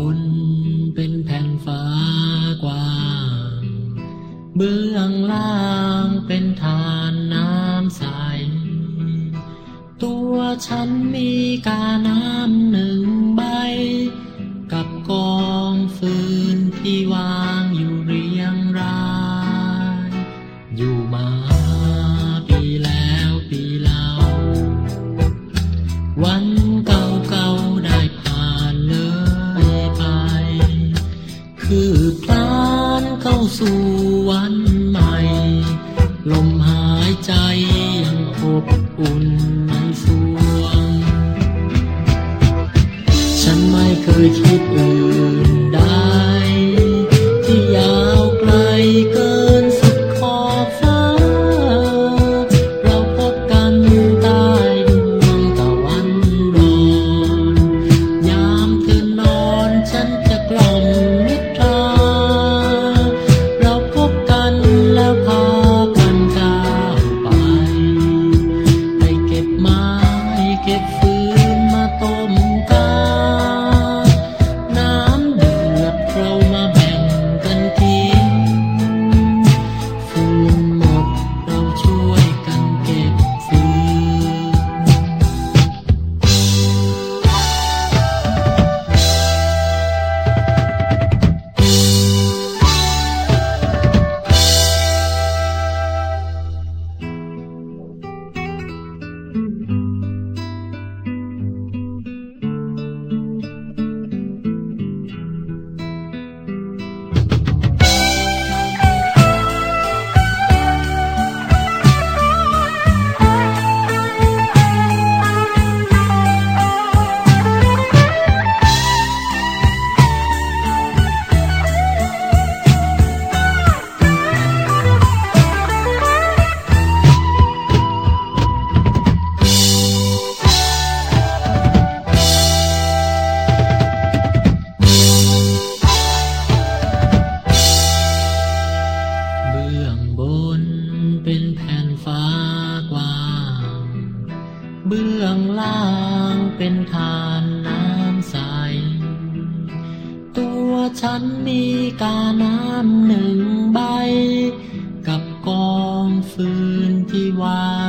นเป็นแผ่นฟ้ากว้างเบื้องล่างเป็นทานน้ำใสตัวฉันมีกาน้ำหนึ่งใบกับกองฟืนที่วางอยู่เรียงรายอยู่มาปีแล้วปีเล่าวันเก่าๆได้ผ่านเลยไปคือพลานเข้าสู่วันใหม่ลมหายใจยังอบอุ่นในสวงฉันไม่เคยคิดอื่นใดที่ยาวไกลเกินสุดขอบฟ้าเราพบกันใต้ดวงตะวันรอนยามเธอนอนฉันจะกล่อมนิทราเราพบกันแล้วพากันก้าวไปไปเก็บไม้เก็บฟืนมาต้มกาน้ำเดือดเรามาแบ่งกันกินฟืนหมดเราช่วยกันเก็บฟืนเบื้องบนเป็นแผ่นฟ้ากว้างเบื้องล่างเป็นทานน้ำใสตัวฉันมีกาน้ำหนึ่งใบกับกองฟืนที่วาง